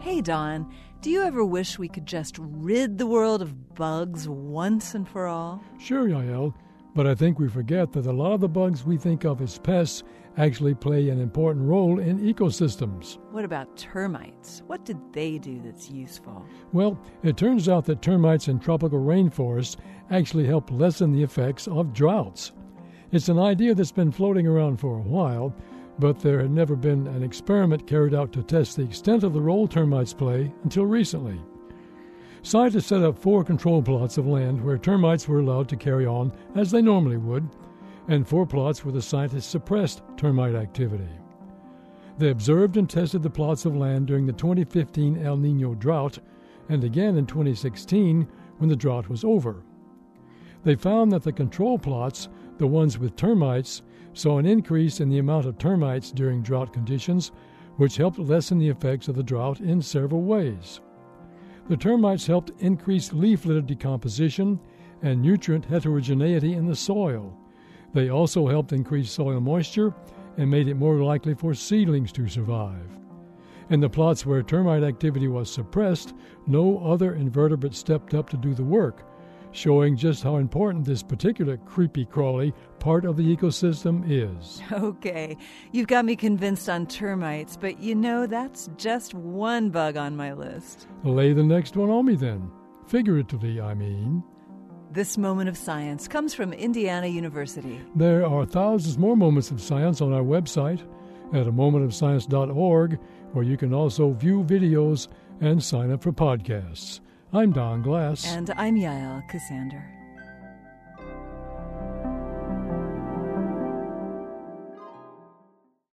Hey, Don, do you ever wish we could just rid the world of bugs once and for all? Sure, Yael, but I think we forget that a lot of the bugs we think of as pests actually play an important role in ecosystems. What about termites? What did they do that's useful? Well, it turns out that termites in tropical rainforests actually help lessen the effects of droughts. It's an idea that's been floating around for a while, but there had never been an experiment carried out to test the extent of the role termites play until recently. Scientists set up 4 control plots of land where termites were allowed to carry on as they normally would, and 4 plots where the scientists suppressed termite activity. They observed and tested the plots of land during the 2015 El Niño drought, and again in 2016 when the drought was over. They found that the control plots, the ones with termites, saw an increase in the amount of termites during drought conditions, which helped lessen the effects of the drought in several ways. The termites helped increase leaf litter decomposition and nutrient heterogeneity in the soil. They also helped increase soil moisture and made it more likely for seedlings to survive. In the plots where termite activity was suppressed, no other invertebrates stepped up to do the work, showing just how important this particular creepy-crawly part of the ecosystem is. Okay, you've got me convinced on termites, but that's just one bug on my list. Lay the next one on me then. Figuratively, I mean. This moment of science comes from Indiana University. There are thousands more moments of science on our website at amomentofscience.org, where you can also view videos and sign up for podcasts. I'm Don Glass. And I'm Yael Cassander.